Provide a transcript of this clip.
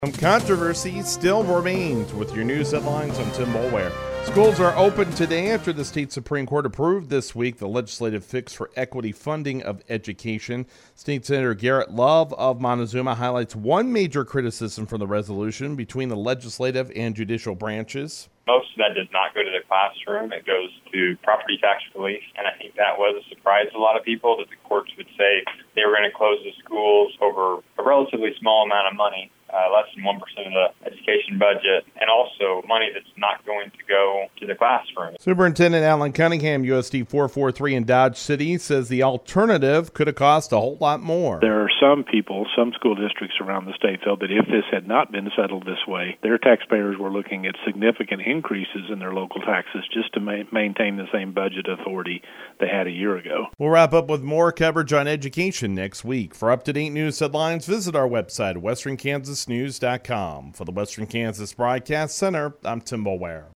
Some controversy still remains with your news headlines. I'm Tim Mulware. Schools are open today after the state Supreme Court approved this week the legislative fix for equity funding of education. State Senator Garrett Love of Montezuma highlights one major criticism from the resolution between the legislative and judicial branches. Most of that does not go to the classroom. It goes to property tax relief. And I think that was a surprise to a lot of people that the courts would say they were going to close the schools over a relatively small amount of money, less than 1% of the education budget, and also money that's not going to go to the classroom. Superintendent Alan Cunningham, USD 443 in Dodge City, says the alternative could have cost a whole lot more. There are some school districts around the state felt that if this had not been settled this way, their taxpayers were looking at significant increases in their local taxes just to maintain the same budget authority they had a year ago. We'll wrap up with more coverage on education next week. For up-to-date news headlines, visit our website, westernkansasnews.com. For the Western Kansas Broadcast Center, I'm Tim Mulware.